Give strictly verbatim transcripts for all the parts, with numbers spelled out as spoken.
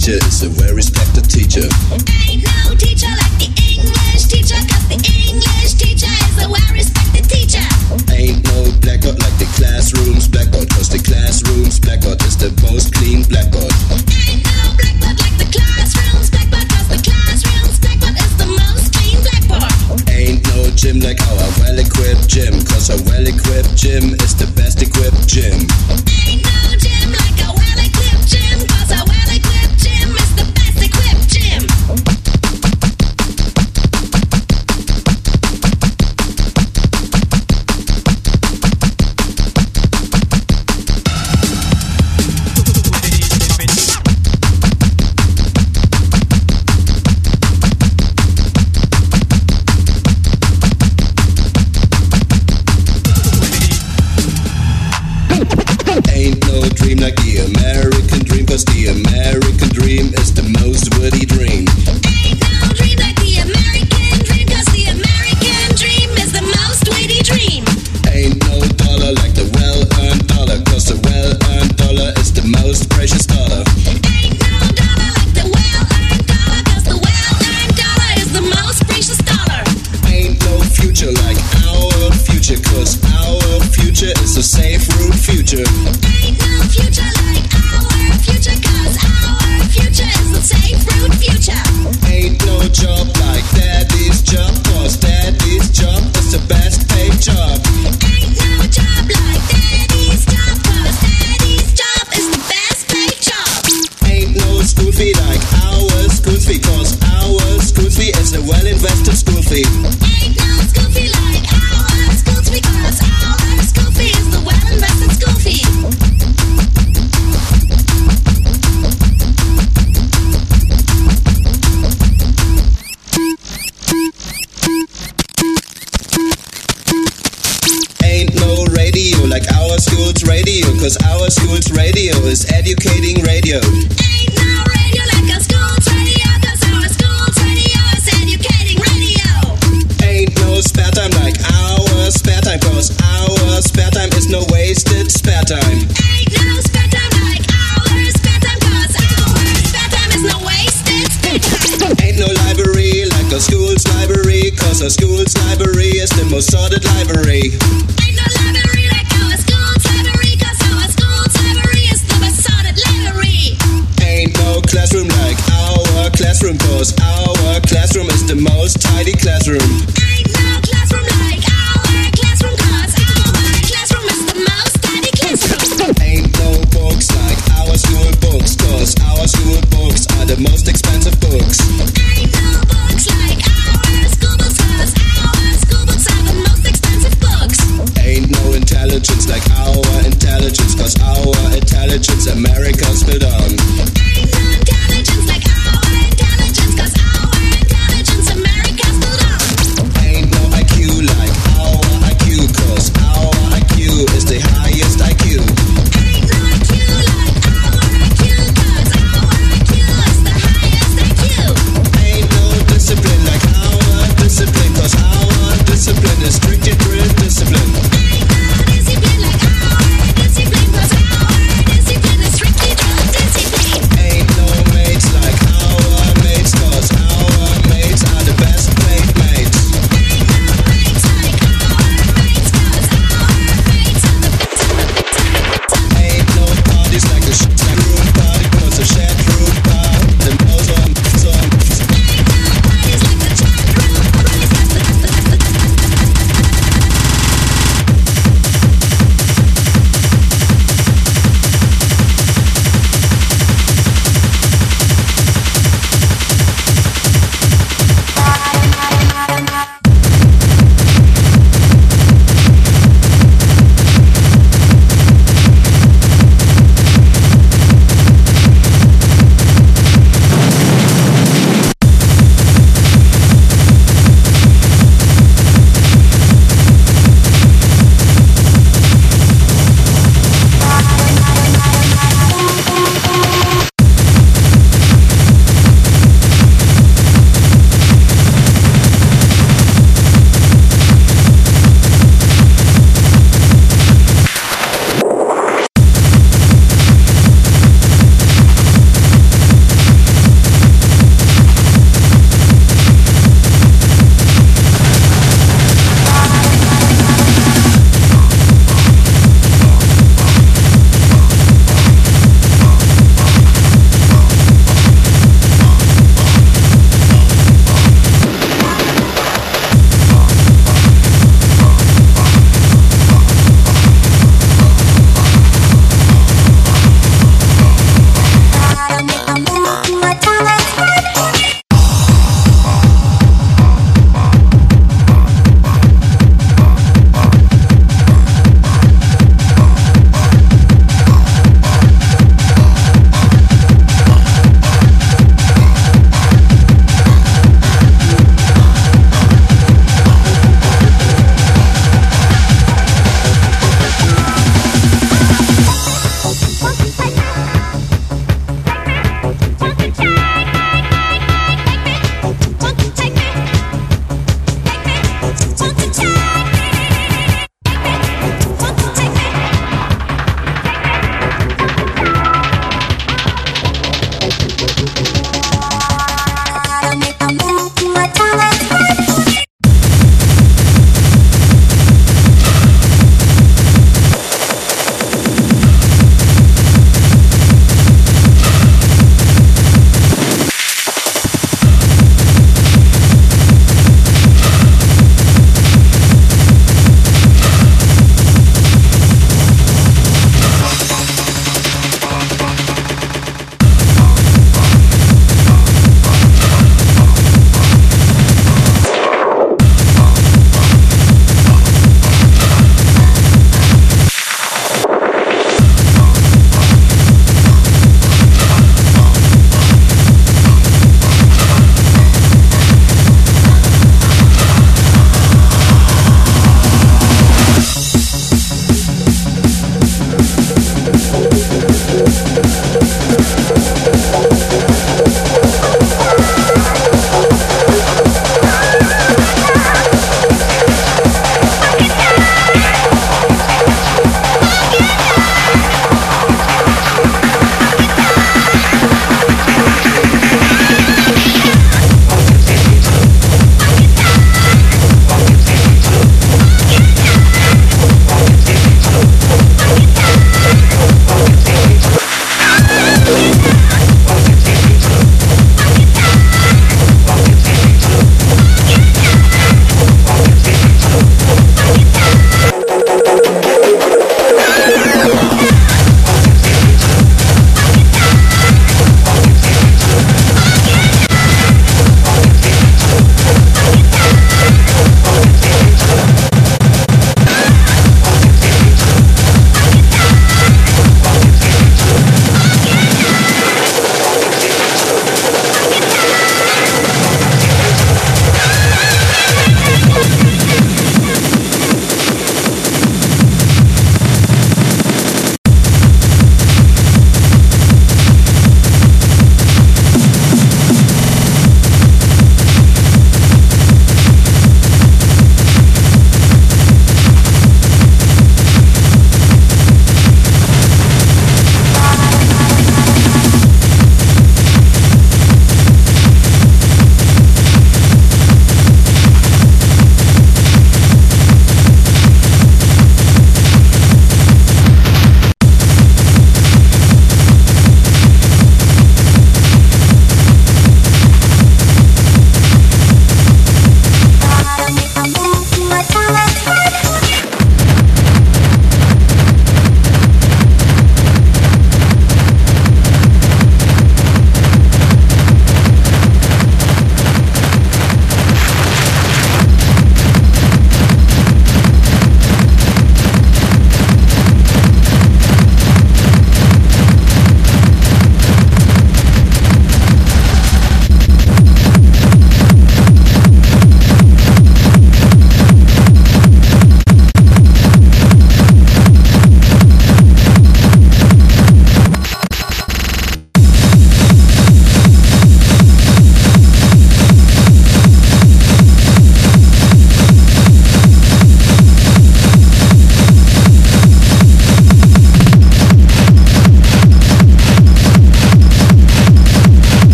teacher is a well-respected teacher. Ain't no teacher like the English teacher, 'cause the English teacher is a well-respected teacher. Ain't no blackboard like the classroom's blackboard, 'cause the classroom's blackboard is the most clean blackboard. Ain't no blackboard like the classroom's blackboard, 'cause the classroom's blackboard is the most clean blackboard. Ain't no gym like our well-equipped gym, 'cause a well-equipped gym is the best equipped gym. Ain't no gym like a well-equipped gym, 'cause a well-equipped gym is the best equipped gym. Ain't no dream like the American dream, 'cause the American dream is the most worthy dream. Ain't no dream like the American dream, 'cause the American dream is the most witty dream. Ain't no dollar like the well-earned dollar, 'cause the well-earned dollar is the most precious dollar. Ain't no dollar like the well-earned dollar, 'cause the well-earned dollar is the most precious dollar. Ain't no future like our future, 'cause our future is a safe route future. Ain't no future like our future, 'cause our future is the safe route future. Ain't no job like daddy's job, 'cause daddy's job is the best paid job. Ain't no job like daddy's job, 'cause daddy's job is the best paid job. Ain't no school fee like our school fee, 'cause our school fee is a well-invested school fee. Ain't no school fee like our school fee, 'cause our school fee is the well-invested school fee. Ain't no radio like our school's radio, 'cause our school's radio is educating radio. Ain't no radio like our school's radio, 'cause our school's radio is educating radio. Ain't no spare time like our spare time, 'cause our spare time is no wasted spare time. Ain't no spare time like our spare time, 'cause our spare time is no wasted spare time. Ain't no library like our school's library, 'cause our school's library is the most sorted library. Ain't no library like our school's library, 'cause our school's library is the best sorted library. Ain't no classroom like our classroom, 'cause our classroom is the most tidy classroom. Ain't no classroom like our classroom, 'cause our classroom is the most tidy classroom. Ain't no books like our school books, 'cause our school books are the most expensive books. Ain't no books like our school books, 'cause our school books are the most expensive books. Ain't no intelligence like our intelligence, 'cause our intelligence America's built on. Ain't no intelligence like our intelligence, 'cause our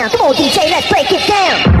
down. Come on, D J, let's break it down.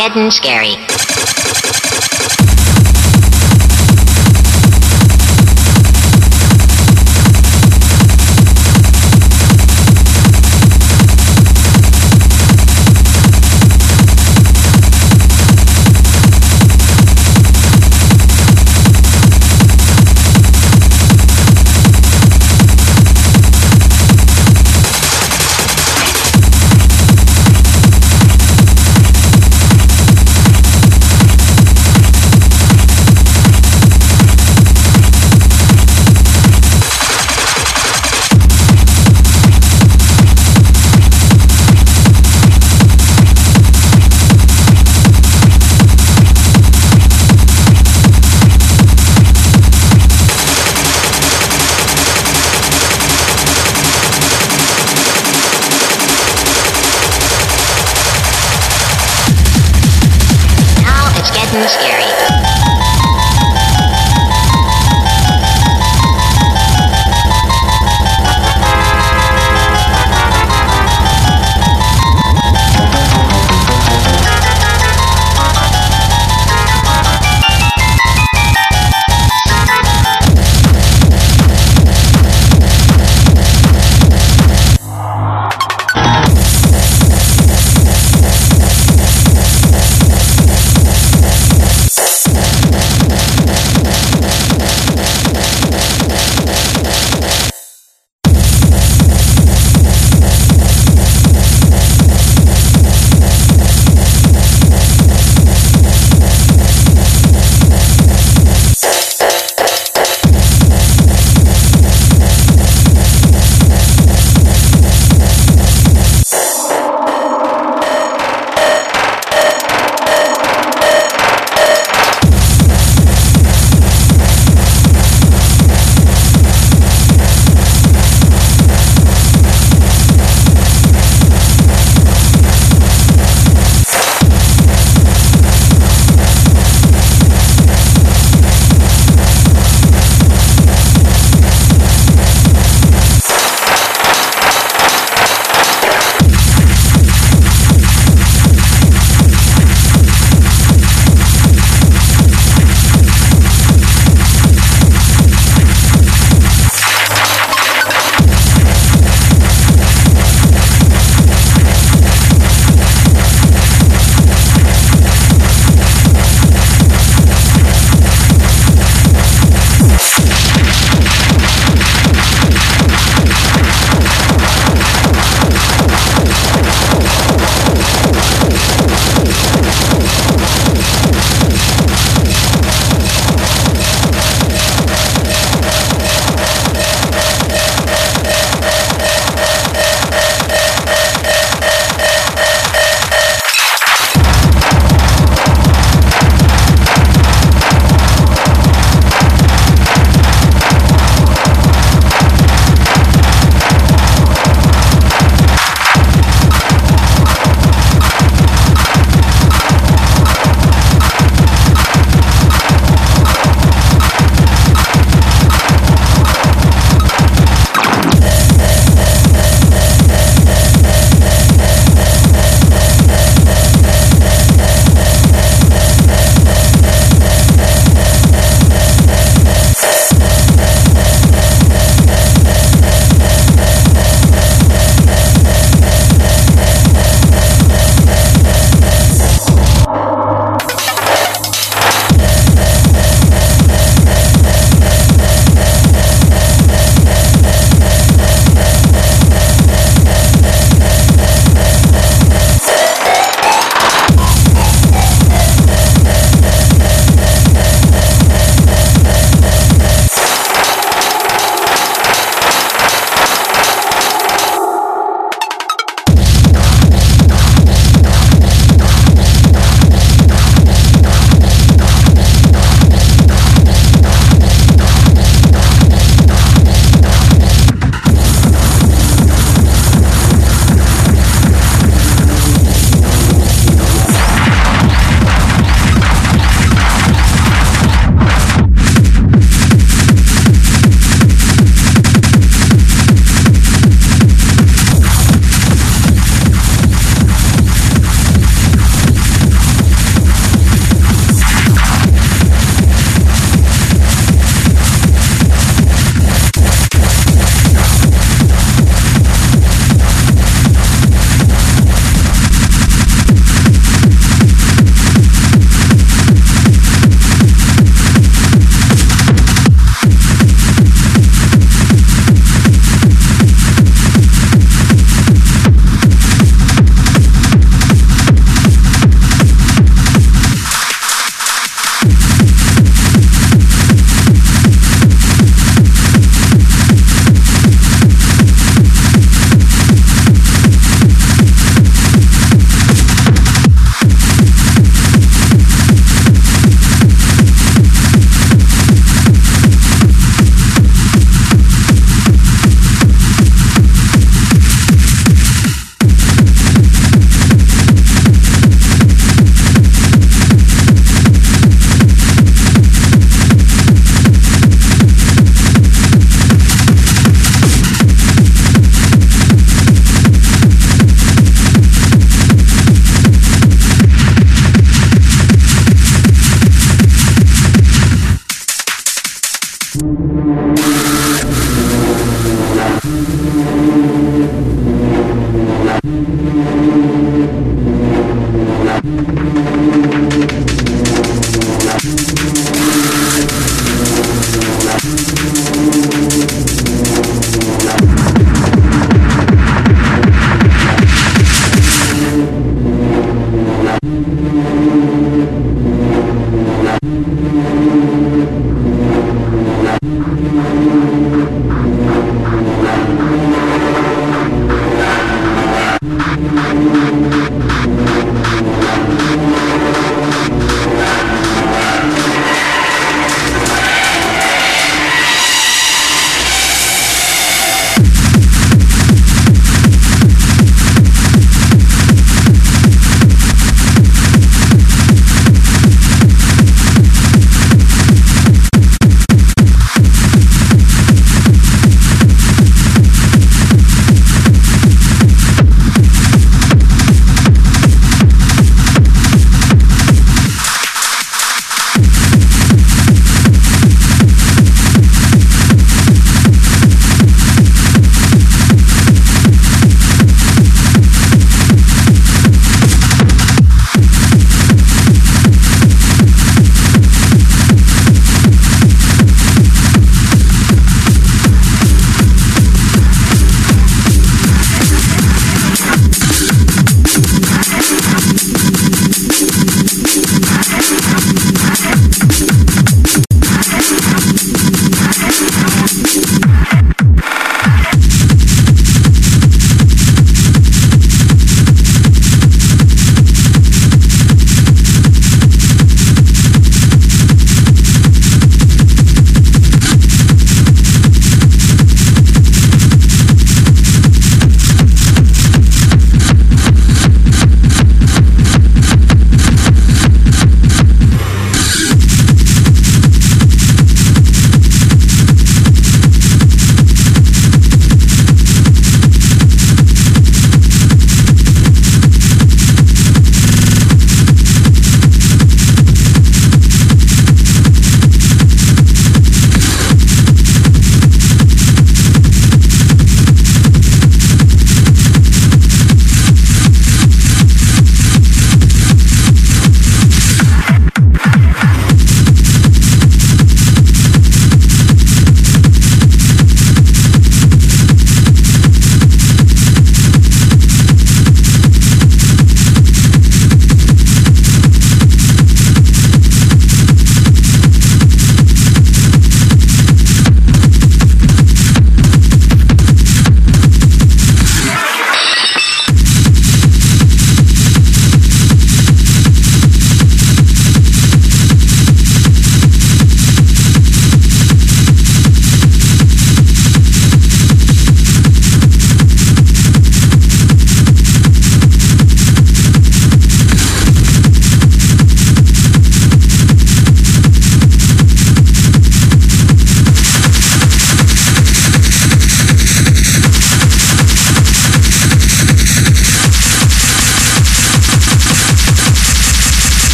getting scary. Getting scary.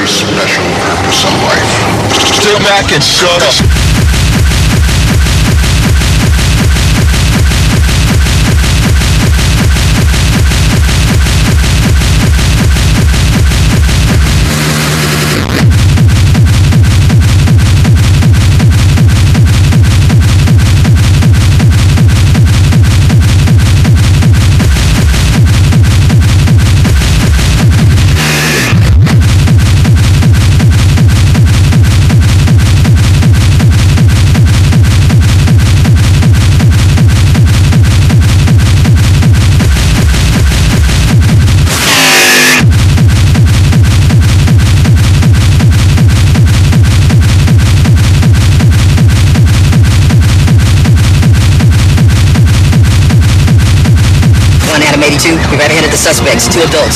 very special purpose in life. Still Mac and shut up. eighty-two, we've apprehended the suspects, two adults.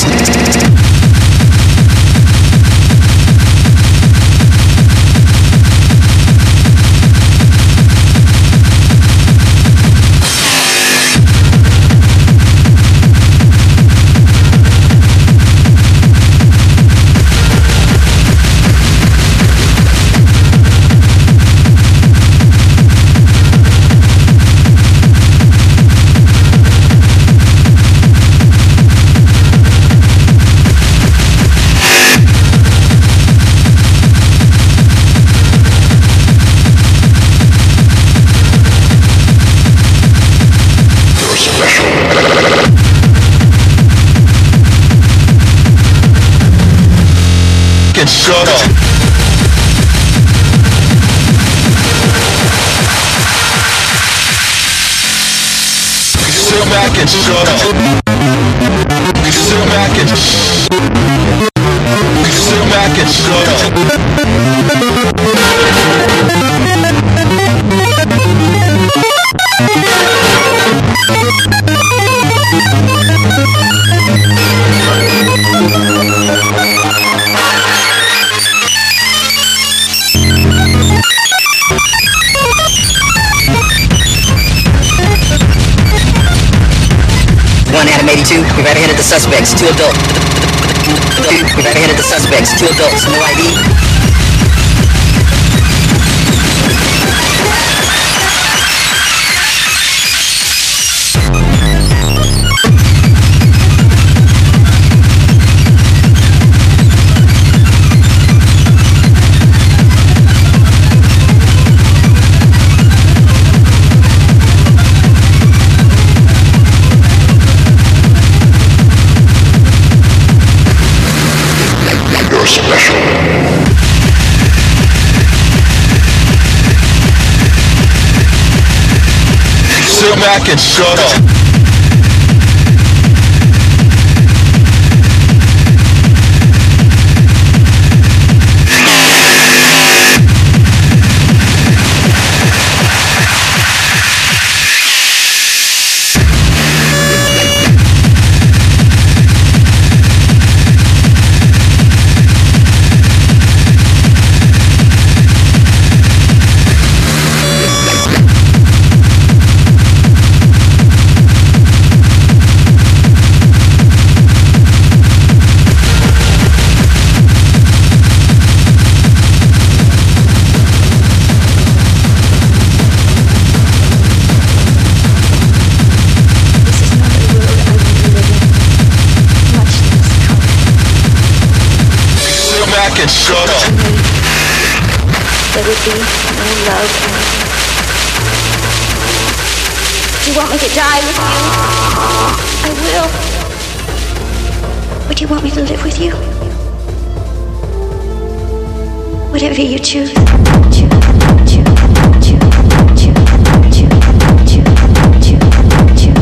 Shut up. Still Mac and shut up. Still Mac and Still Mac and shut up. One Adam eighty-two, we've apprehended the suspects, two adults. We've apprehended the suspects, two adults, no I D. Still Mac and shut up. And shut up. There would be no love anymore. Do you want me to die with you? I will. Or do you want me to live with you? Whatever you choose. Choose, choose, choose, choose, choose, choose, choose, choose.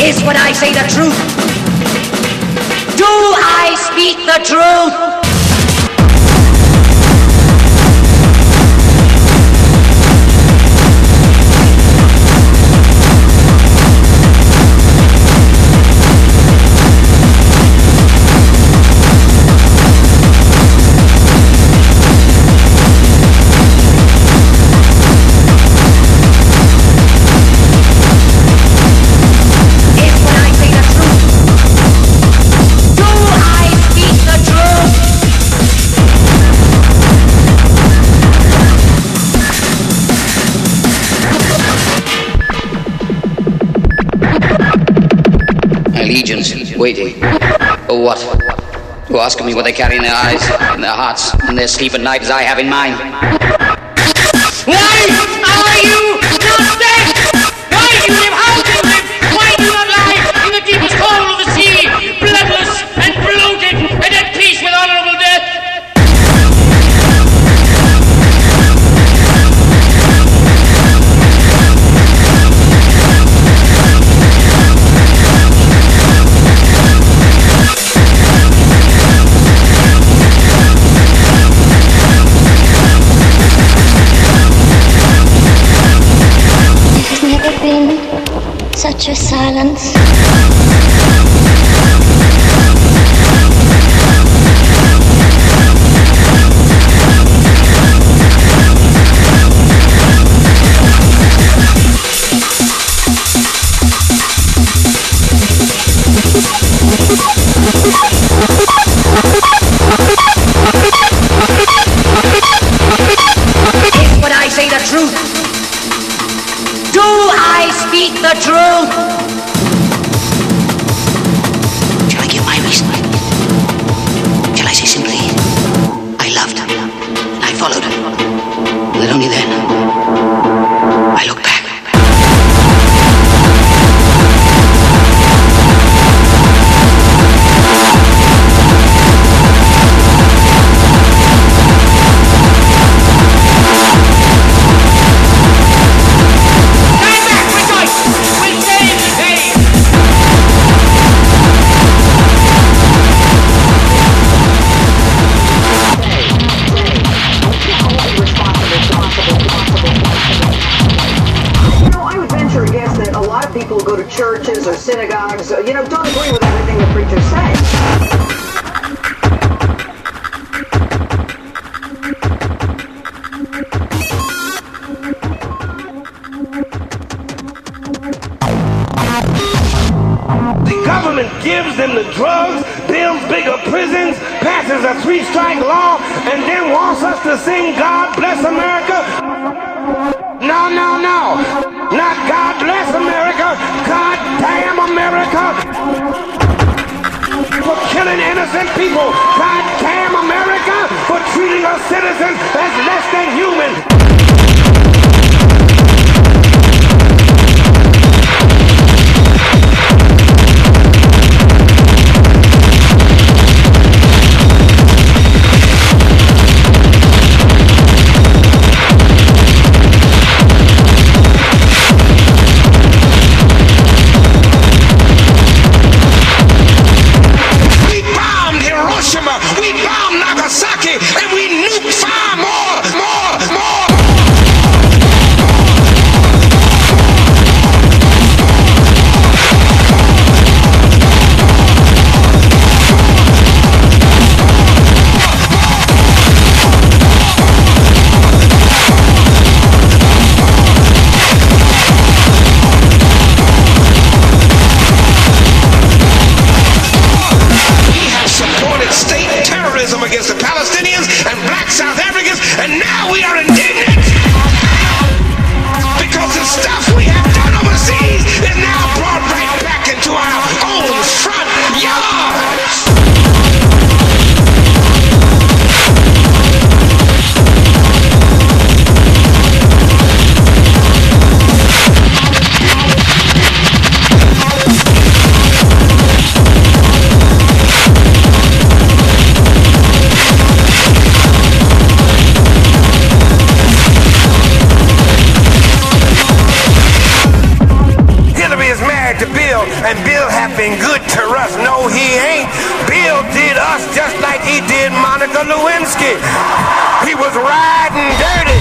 Is when I say the truth. Do I speak the truth? Legions waiting. Oh, what? To ask me what they carry in their eyes, in their hearts, in their sleep at night as I have in mine. Why are you not dead? Why do you live? How do you live? Why do you not lie in the deepest hole of the sea, bloodless and bloated and at peace with honorable death? Such a silence. Is when I say the truth. Do I speak the truth? Shall I give my reason? Shall I say simply, I loved and I followed, and then only then I look back. People who go to churches or synagogues, you know, don't agree with everything the preachers say. The government gives them the drugs, builds bigger prisons, passes a three-strike law, and then wants us to sing God Bless America. No, no, no. Not God Bless America. God damn America. For killing innocent people. God damn America. For treating us citizens as less than human. We bombed Nagasaki and we nuked far more, more, more. married to Bill, and Bill have been good to us. No, he ain't. Bill did us just like he did Monica Lewinsky. He was riding dirty.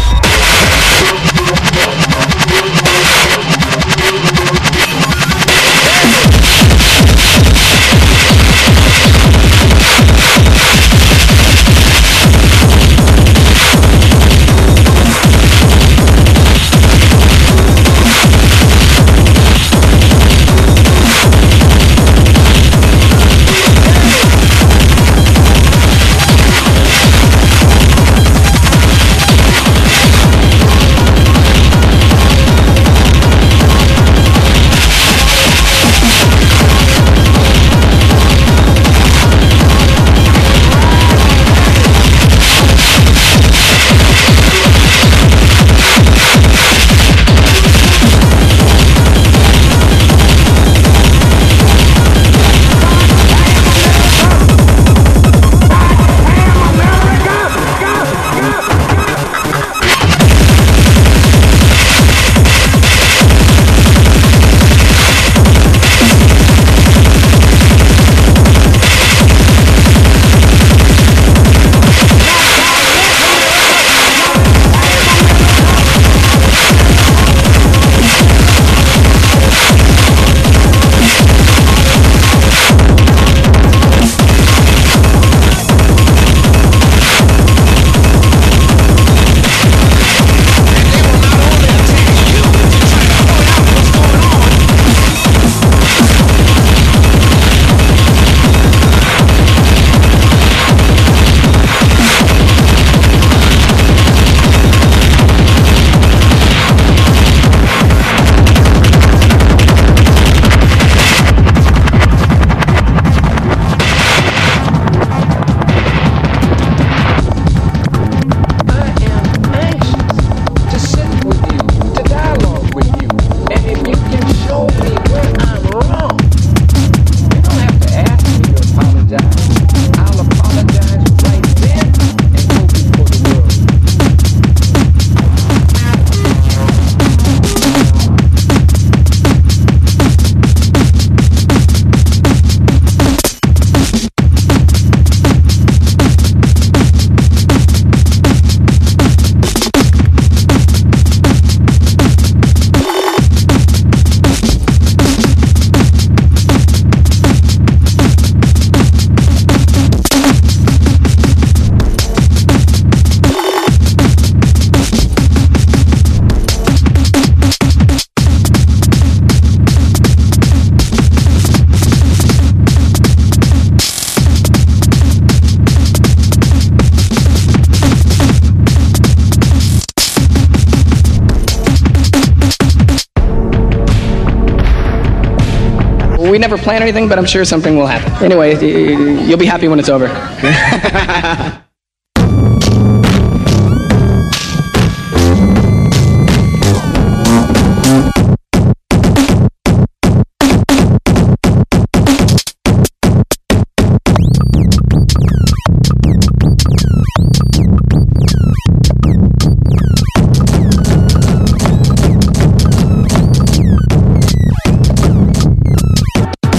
We never plan anything, but I'm sure something will happen. Anyway, you'll be happy when it's over.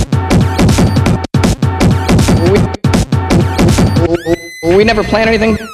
We never plan anything.